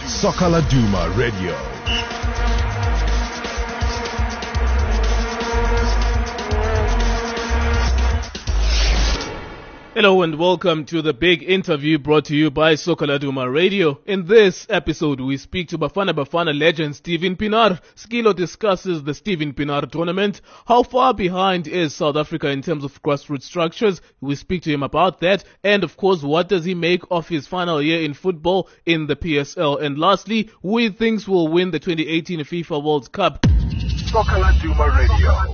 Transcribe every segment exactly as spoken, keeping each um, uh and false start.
Soccer Laduma Radio. Hello and welcome to the big interview brought to you by Soccer Laduma Radio. In this episode, we speak to Bafana Bafana legend Steven Pienaar. Skilo discusses the Steven Pienaar tournament. How far behind is South Africa in terms of grassroots structures? We speak to him about that. And of course, what does he make of his final year in football in the P S L? And lastly, who he thinks will win the twenty eighteen FIFA World Cup? Soccer Laduma Radio.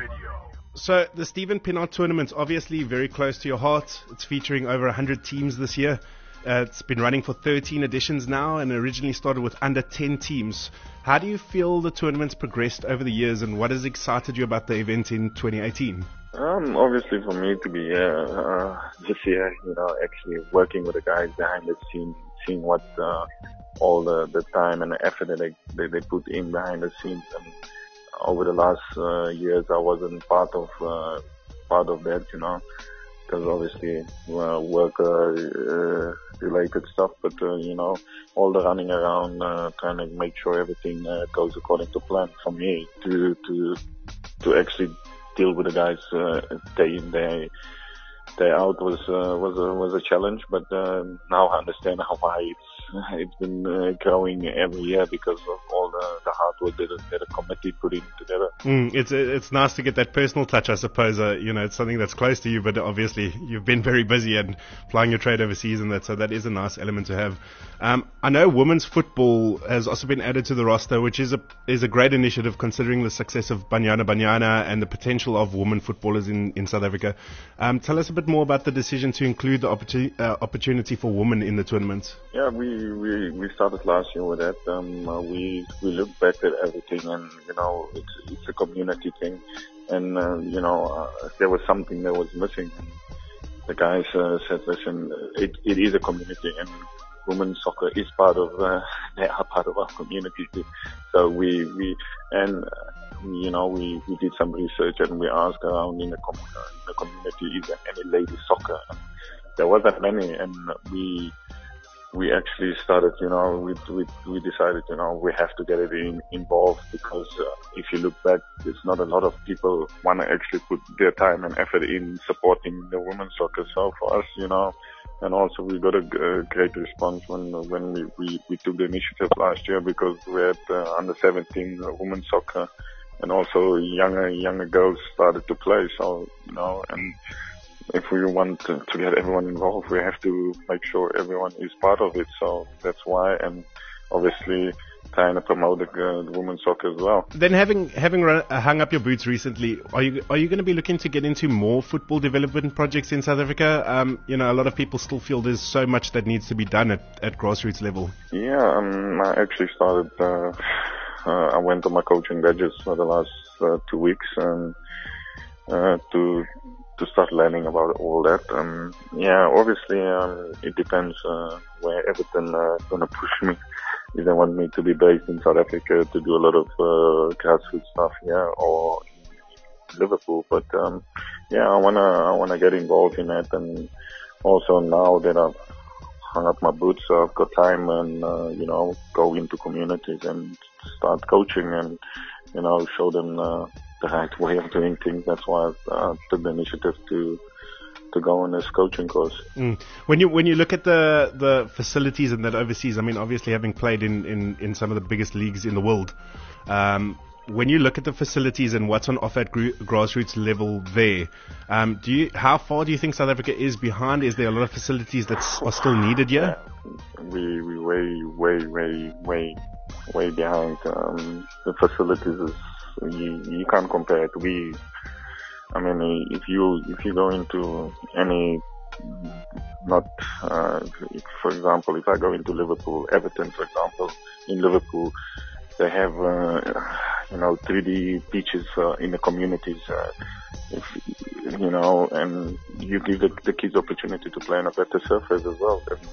So the Steven Pienaar tournament, obviously very close to your heart. It's featuring over one hundred teams this year. Uh, it's been running for thirteen editions now and originally started with under ten teams. How do you feel the tournament's progressed over the years, and what has excited you about the event in twenty eighteen? Um, obviously for me to be here uh, this year, you know, actually working with the guys behind the scenes, seeing what uh, all the, the time and the effort that they, they, they put in behind the scenes. And over the last uh, years, I wasn't part of uh, part of that, you know, because obviously uh, work uh, uh, related stuff. But uh, you know, all the running around, uh, trying to make sure everything uh, goes according to plan. For me, to to to actually deal with the guys uh, day in day day out was uh, was a was a challenge. But uh, now I understand how why it's it's been uh, growing every year because of all the, the hard work that, that a committee put in together. Mm, it's it's nice to get that personal touch, I suppose. Uh, you know, it's something that's close to you, but obviously you've been very busy and flying your trade overseas and that, so that is a nice element to have. Um, I know women's football has also been added to the roster, which is a is a great initiative considering the success of Banyana Banyana and the potential of women footballers in, in South Africa. Um, tell us a bit more about the decision to include the opportunity, uh, opportunity for women in the tournament. Yeah, we we we started last year with that. Um, uh, we we looked back at everything, and you know, it's it's a community thing, and uh, you know, uh, there was something that was missing. And the guys uh, said, "Listen, it it is a community, and women's soccer is part of uh, they are part of our community." So we we and. Uh, You know, we, we did some research and we asked around in the, com- in the community, is there any ladies soccer? And there wasn't many, and we we actually started, you know, we we, we decided, you know, we have to get it in, involved because uh, if you look back, there's not a lot of people want to actually put their time and effort in supporting the women's soccer. So for us, you know, and also we got a, a great response when when we, we, we took the initiative last year because we had uh, under seventeen women's soccer. And also younger younger girls started to play, so you know. And if we want to, to get everyone involved, we have to make sure everyone is part of it. So that's why, and obviously trying to promote the, uh, the women's soccer as well. Then, having having run, uh, hung up your boots recently, are you are you going to be looking to get into more football development projects in South Africa? Um, you know, a lot of people still feel there's so much that needs to be done at, at grassroots level. Yeah, um, I actually started. Uh, Uh, I went on my coaching badges for the last uh, two weeks and uh, to to start learning about all that. Um, yeah, obviously um, it depends uh, where Everton uh, gonna push me. If they want me to be based in South Africa to do a lot of uh, grassroots stuff, yeah, or in Liverpool. But um, yeah, I wanna I wanna get involved in that, and also now that I've hung up my boots, so I've got time and uh, you know, go into communities and start coaching and, you know, show them uh, the right way of doing things. That's why I uh, took the initiative to to go on this coaching course. Mm. When you when you look at the the facilities and that overseas, I mean, obviously having played in, in, in some of the biggest leagues in the world, um, when you look at the facilities and what's on offer at gr- grassroots level there, um, do you how far do you think South Africa is behind? Is there a lot of facilities that are still needed here? Yeah. We we way way way way way behind. Um, the facilities is you you can't compare it. We, I mean, if you if you go into any not uh, if, for example, if I go into Liverpool, Everton, for example, in Liverpool. They have, uh, you know, three D pitches uh, in the communities, uh, if, you know, and you give the, the kids opportunity to play on a better surface as well. And,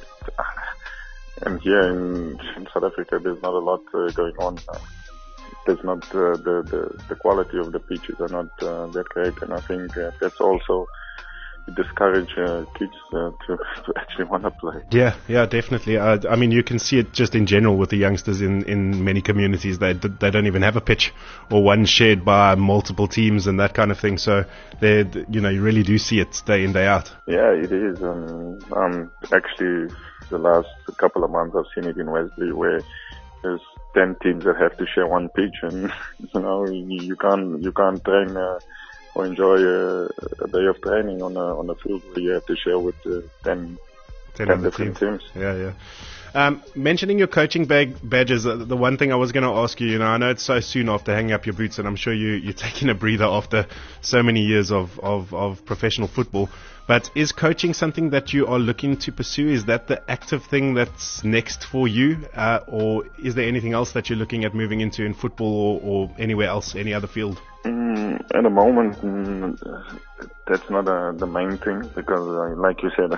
and here in, in South Africa, there's not a lot uh, going on. Uh, there's not uh, the, the the quality of the pitches are not uh, that great, and I think uh, that's also it discourage uh, kids uh, to, to actually want to play. Yeah, yeah, definitely. Uh, I mean, you can see it just in general with the youngsters in, in many communities. They they don't even have a pitch or one shared by multiple teams and that kind of thing. So they, you know, you really do see it day in, day out. Yeah, it is. Um, um, actually, the last couple of months I've seen it in Wesley where there's ten teams that have to share one pitch, and you know you, you can't you can't train uh, or enjoy a, a day of training on a on a field where you have to share with uh, ten, ten, ten different teams. teams. Yeah, yeah. Um, mentioning your coaching bag badges, uh, the one thing I was going to ask you, you know, I know it's so soon after hanging up your boots, and I'm sure you you're taking a breather after so many years of of, of professional football. But is coaching something that you are looking to pursue? Is that the active thing that's next for you? Uh, or is there anything else that you're looking at moving into in football or, or anywhere else, any other field? Mm, at the moment, mm, that's not uh, the main thing because, uh, like you said,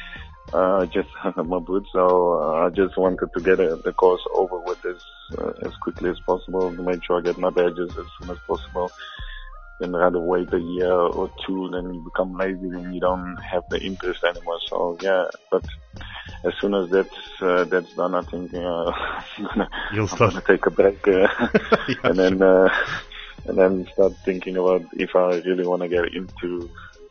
uh, I just hung up my boots, so uh, I just wanted to get uh, the course over with as, uh, as quickly as possible to make sure I get my badges as soon as possible. Then rather wait a year or two, then you become lazy and you don't have the interest anymore. So yeah, but as soon as that's uh, that's done, I think uh, I'm gonna, You'll I'm start. gonna take a break uh, yeah, and then uh, and then start thinking about if I really want to get into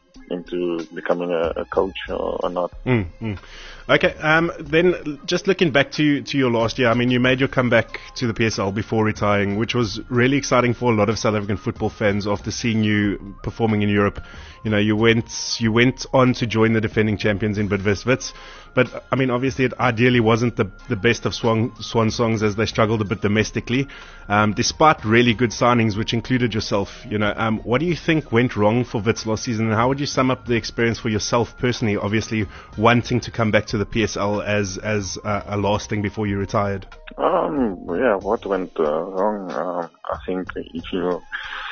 into becoming a, a coach or, or not. Mm, mm. Okay, um, then just looking back to to your last year, I mean, you made your comeback to the P S L before retiring, which was really exciting for a lot of South African football fans after seeing you performing in Europe. You know, you went you went on to join the defending champions in Bidvest Wits. But, I mean, obviously it ideally wasn't the the best of swan, swan songs as they struggled a bit domestically, um, despite really good signings, which included yourself. You know, um, what do you think went wrong for Wits last season, and how would you sum up the experience for yourself personally, obviously wanting to come back to the P S L as as uh, a last thing before you retired? Um, yeah, what went uh, wrong? Uh, I think if you...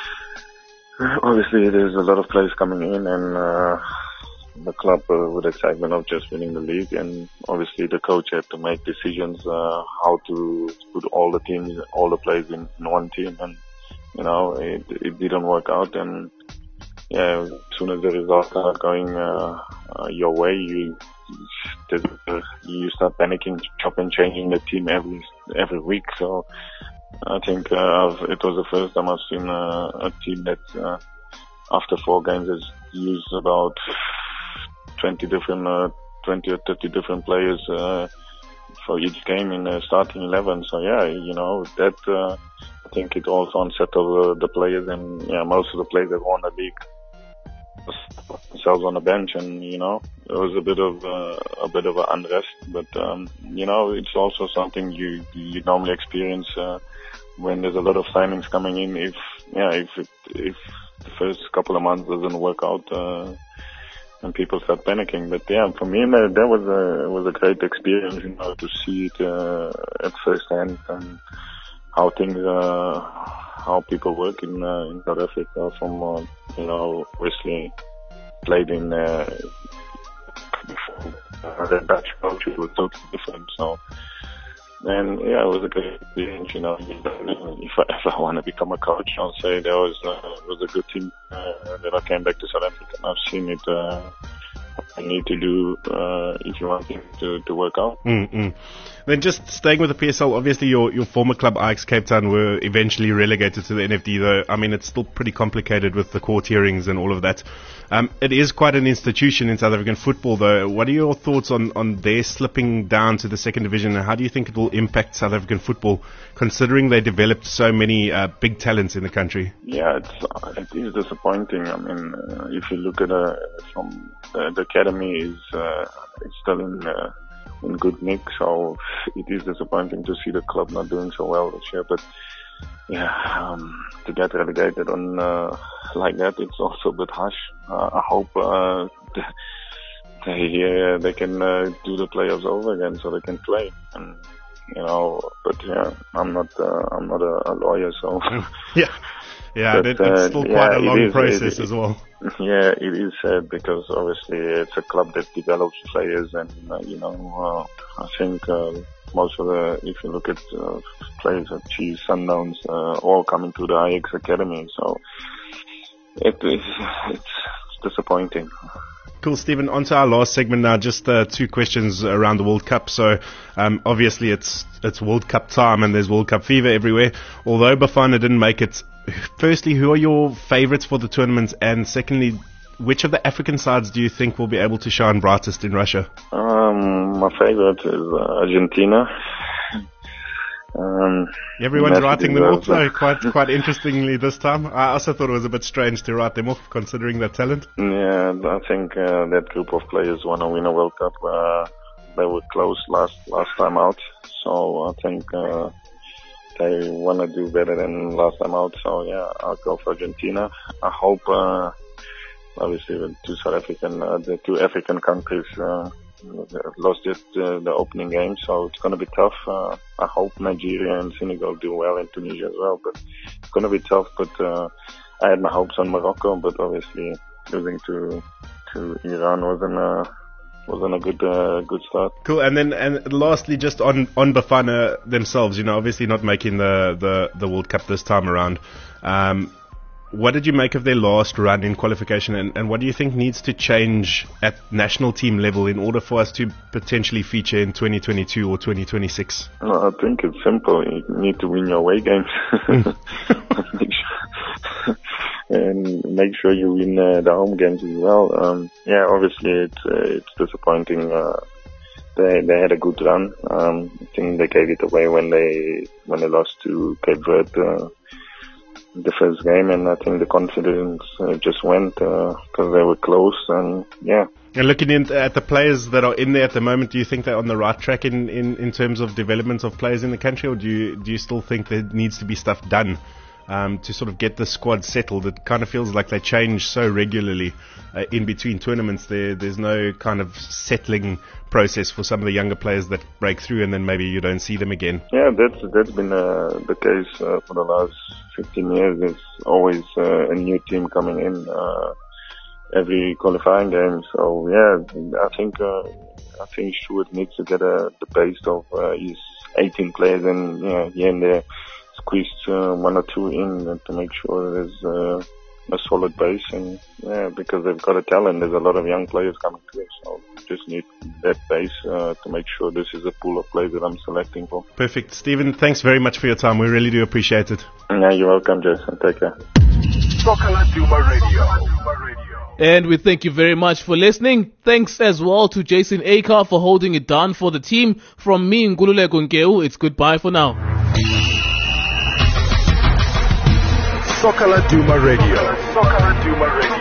Obviously, there's a lot of players coming in, and uh, the club uh, with excitement of just winning the league, and obviously the coach had to make decisions uh, how to put all the teams, all the players in, in one team, and you know it, it didn't work out. And yeah, as soon as the results are going uh, uh, your way, you uh, you start panicking, chopping, changing the team every every week. So I think uh, it was the first time I've seen uh, a team that uh, after four games has used about twenty different, uh, twenty or thirty different players uh, for each game in the starting eleven. So yeah, you know that uh, I think it also unsettled uh, the players, and yeah, most of the players that won the league themselves on the bench, and you know it was a bit of uh, a bit of an unrest. But um, you know it's also something you you normally experience uh, when there's a lot of signings coming in. If yeah, if it, if the first couple of months doesn't work out. Uh, And people start panicking, but yeah, for me that, that was a it was a great experience, you know, to see it uh, at first hand and how things, uh, how people work in uh, in South Africa. From uh, you know, Wesley played in uh, the Dutch coach, it was totally different. So, and yeah, it was a great experience, you know. If I ever want to become a coach, I'll say there was uh, it was a good team uh, that I came back to South Africa. And I've seen it. Uh, I need to do uh, if you want it to to work out. Mm-mm. Then just staying with the P S L, obviously your, your former club Ajax Cape Town were eventually relegated to the N F D, though I mean it's still pretty complicated with the court hearings and all of that. Um, it is quite an institution in South African football, though. What are your thoughts on, on their slipping down to the second division, and how do you think it will impact South African football, considering they developed so many uh, big talents in the country? Yeah, it's it is disappointing. I mean, uh, if you look at uh, from uh, the academy is uh, it's still in uh, in good nick, so it is disappointing to see the club not doing so well this year. But yeah, um, to get relegated on uh, like that, it's also a bit harsh. Uh, I hope uh, they uh, they can uh, do the playoffs over again so they can play. And you know, but yeah, I'm not uh, I'm not a, a lawyer, so yeah. Yeah, but, it, it's still uh, quite yeah, a long is, process it, as well. Yeah, it is sad because obviously it's a club that develops players, and uh, you know, uh, I think uh, most of the, if you look at uh, players at Chiefs, Sundowns, uh, all coming to the Ajax academy, so it is it's disappointing. Cool, Stephen. On to our last segment now. Just uh, two questions around the World Cup. So, um, obviously, it's it's World Cup time and there's World Cup fever everywhere. Although Bafana didn't make it, firstly, who are your favourites for the tournament? And secondly, which of the African sides do you think will be able to shine brightest in Russia? Um, my favourite is uh, Argentina. Um, Everyone's writing them off, though, quite quite interestingly this time. I also thought it was a bit strange to write them off, considering their talent. Yeah, I think uh, that group of players want to win a World Cup. Uh, they were close last last time out, so I think uh, they want to do better than last time out. So yeah, I'll go for Argentina. I hope, uh, obviously, the two South African, uh, the two African countries. Uh, lost it uh, the opening game, so it's going to be tough. Uh, I hope Nigeria and Senegal do well, and Tunisia as well, but it's going to be tough. But uh, I had my hopes on Morocco, but obviously losing to to Iran wasn't a wasn't a good uh, good start. Cool. And then and lastly, just on on Bafana themselves, you know, obviously not making the the, the World Cup this time around. Um, What did you make of their last run in qualification, and, and what do you think needs to change at national team level in order for us to potentially feature in twenty twenty-two or twenty twenty-six? Well, I think it's simple. You need to win your away games. make sure, and make sure you win uh, the home games as well. Um, yeah, obviously it's uh, it's disappointing. Uh, they they had a good run. Um, I think they gave it away when they when they lost to Cape Verde. Uh, the first game, and I think the confidence uh, just went because uh, they were close, and yeah. And looking in, at the players that are in there at the moment, do you think they're on the right track in, in, in terms of development of players in the country, or do you do you still think there needs to be stuff done um, to sort of get the squad settled? It kind of feels like they change so regularly uh, in between tournaments. There there's no kind of settling process for some of the younger players that break through, and then maybe you don't see them again. Yeah, that's that's been uh, the case uh, for the last fifteen years. There's always uh, a new team coming in uh, every qualifying game. So yeah, I think uh, I think Stuart needs to get a, the base of uh, his eighteen players, and yeah, here and there squeeze uh, one or two in to make sure there's uh, a solid base. And yeah, because they've got a talent, there's a lot of young players coming through. So just need that base uh, to make sure this is a pool of players that I'm selecting for. Perfect. Stephen, thanks very much for your time. We really do appreciate it. Yeah, you're welcome, Jason. Take care. Soccer Laduma Radio. And we thank you very much for listening. Thanks as well to Jason Akar for holding it down for the team. From me, Ngululeko Nkeu, it's goodbye for now. Soccer Laduma Radio. Soccer Laduma Radio.